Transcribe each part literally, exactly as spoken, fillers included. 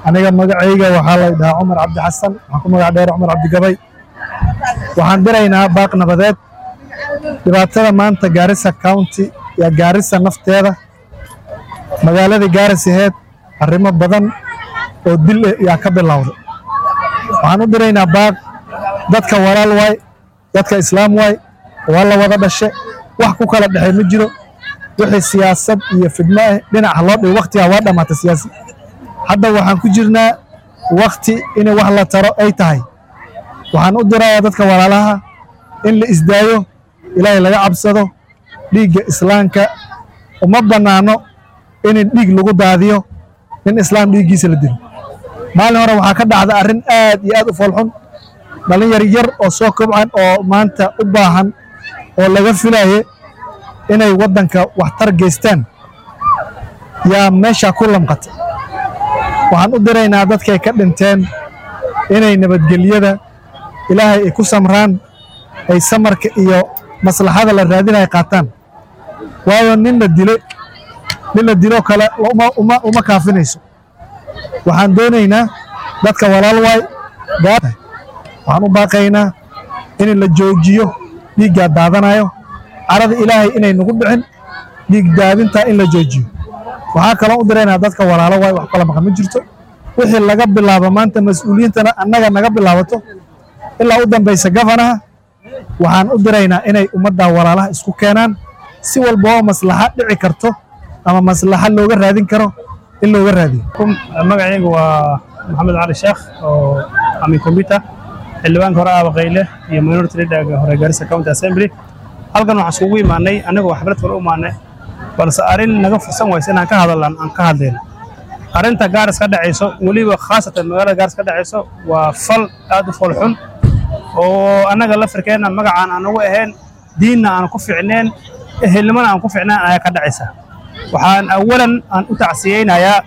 aniga magacayga waxaa la yidhahaa Cumar Cabdi Xasan, waxaan ku magac dheer Cumar Cabdi Gabay. Waxaan diraynaa baaq nabadeed. Dhibaatada maanta Garissa County iyo Garissa nafteeda, magaalada Garissa heed arrimo badan oo dil yaa ka bilowday. Waxaan u diraynaa baaq dadka walaal waay, dadka islaam waay, waa la wada dhashay, wax ku kala dhaxay ma jiro. wixii siyaasad iyo fidmo ah dhinac loo dhig waqtiga waa dhamaatay siyaasi. Hadda waxaan ku jirnaa waqti in wax la taro ay tahay. Waxaan u dirayaa dadka walaalaha in la isdaayo, Ilaahay laga cabsado, dhiigga islaamka uma banaano in dhiig lagu daadiyo, in islaam dhiiggiisa la dilo. Maalin hore waxaa ka dhacday arrin aad iyo aad u foolxun, dhalinyar yar oo soo kobcan oo maanta u baahan oo laga filayo inay wadanka wax tar geystaan yaa meesha ku lamqatay. Waxaan u diraynaa dadkay ka dhinteen inay nabadgelyada Ilaahay ay ku samraan, ay samarka iyo maslaxada la raadinay qaataan. Waayo nin la dilay nin la dilo kale uma uma uma kaafinayso. Waxaan doonaynaa dadka walaal waay gaar waxaan u baaqaynaa in la joojiyo dhiigga daadanayo, arada Ilaahay inay nagu dhicin, dhiig daadinta in la joojiyo. Waxaa kale oo u diraynaa dadka walaalo waay wax kala maqan ma jirto. Wixii laga bilaabo maanta mas'uuliyintana annaga naga bilaabato ilaa u dambaysa gafanaha, waxaan u diraynaa inay ummadda walaalaha isku keenaan si walba oo maslaxa dhici karto ama maslaxa looga raadin karo in looga raadiyo. Magacaygu waa Maxamed Cali Sheekh oo amin computer xildhibaanka hore Aba Qayle iyo minority leader hore Garissa County Assembly. Halkan waxaan isugu imaanay anagu xaflad kale u imaanay balse arin naga fursan waysan aan ka hadallan aan ka hadleen. Arinta Garissa ka dhacayso waliba khaasatan magaalada Garissa ka dhacayso waa fal aad u foolxun oo anaga la firkeena magacaan anagu ahayn, diinna aan ku fiicneen, ehelnimana aan ku fiicnaan ayaa ka dhacaysa. Waxaan awalan aan u tacsiyeynayaa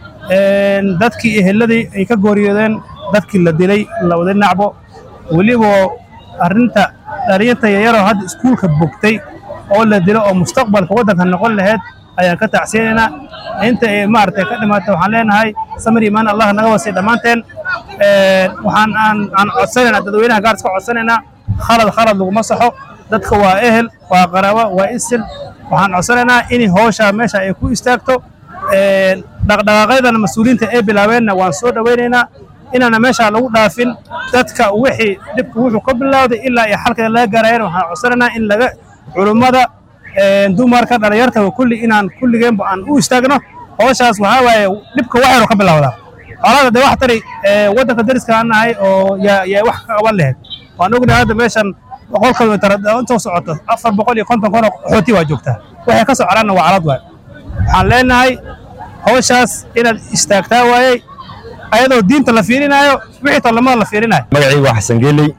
een dadkii eheladii ay ka gooriyeen dadkii la dilay labada nacbo, waliba arinta dhalinta yaro hadda iskuulka bogtay oo la dilo oo mustaqbalka wadanka noqon lahayd ayaan ka tacsiyeynaa. Inta ay maartay ka dhimaatay waxaan leenahay samir iimaan Allah naga wasay dhamaanteen. ee waxaan aan aan codsanaynaa dadweynaha Garissa ka codsanaynaa khalad khalad lagu masaxo, dadka waa ehel, waa qaraabo, waa isil. waxaan codsanaynaa in hawsha meesha ay ku istaagto. ee dhaqdhaqaaqyada mas'uuliyiinta ee bilaabeenna waan soo dhaweynaynaa inana meesha lagu dhaafin dadka wixii dibku wuxuu ka bilowday ilaa ay halka laga gaarayeen. waxaan codsanaynaa in laga culimada ee dumarka dhalinyarta kulli inaan kulligeen aan u istaagno hawshaas. waxa waaye dibka waxay ka bilowdaa xaalada de wax tari ee wadanka dariska aan nahay oo ya ya wax ka qaban lahayd. waan ognahay hadda meeshan boqol kiiloomitir inta socoto afar boqol iyo konton kun xooti waa joogtaa, waxay ka soo calaana waa calad waay. waxaan leenahay hawshaas inaad istaagtaa waayay ayadoo diinta la fiirinayo wixii tallamada la fiirinayo. magacaygu waa Xasan Geeley.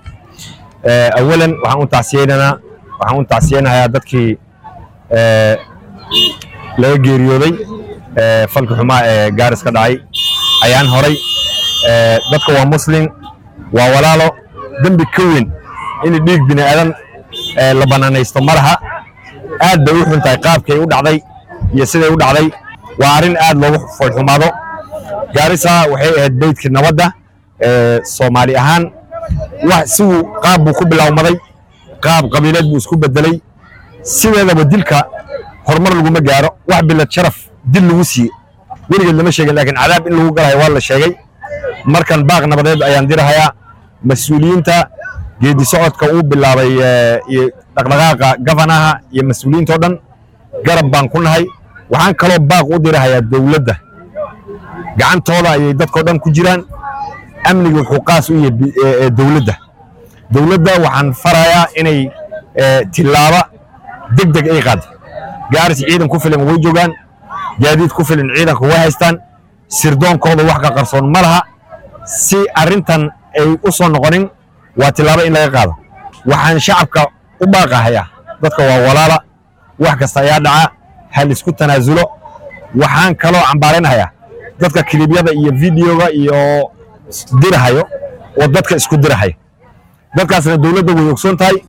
ee awalan waxaan u tacsiyeynaynaa waxaan u tacsiyeynayaa dadkii ee laga geeriyooday ee falka xumaa ee Garissa ka dhacay ayaan horay. ee dadka waa muslim, waa walaalo, dambi ka weyn in dhiig bini aadan ee la banaanaysto malaha. aad bay u xuntahay qaabkay u dhacday iyo siday u dhacday, waa arrin aad loogu foolxumaado. Garissa waxay ahayd beydkii nabadda ee Soomaali ahaan. wax si uu qaab buu ku bilowmaday, qaab qabiileed buu isku bedelay. sideedaba dilka horumar laguma gaaro, wax bilad sharaf dil lagu siiyey weligeed lama sheegin, laakiin cadaab in lagu galayo waa la sheegay. markan baaq nabadeed ayaan dirahayaa mas'uuliyiinta geedi socodka uu bilaabay iyo dhaqdhaqaaqa gafanaha iyo mas'uuliyiinta oo dhan garab baan ku nahay. waxaan kaloo baaq u dirahayaa dawladda, gacantooda ayay dadkoo dhan ku jiraan. amniga wuxuu qaas u yahay dawladda. dawladda waxaan farayaa inay tilaabo degdeg ay qaado. Garissa ciidan ku filan way joogaan, gaadiid ku filan ciidanka way haystaan, sirdoonkooda wax ka qarsoon ma laha. si arrintan ay u soo noqonin waa tilaabo in laga qaado. waxaan shacabka u baaqahayaa dadka waa walaala, wax kasta ayaa dhaca, hal isku tanaasulo. waxaan kaloo cambaaraynayaa dadka kilibyada iyo videoga iyo dirahayo oo dadka isku dirahayo. dadkaasna dawladda way ogsoon tahay.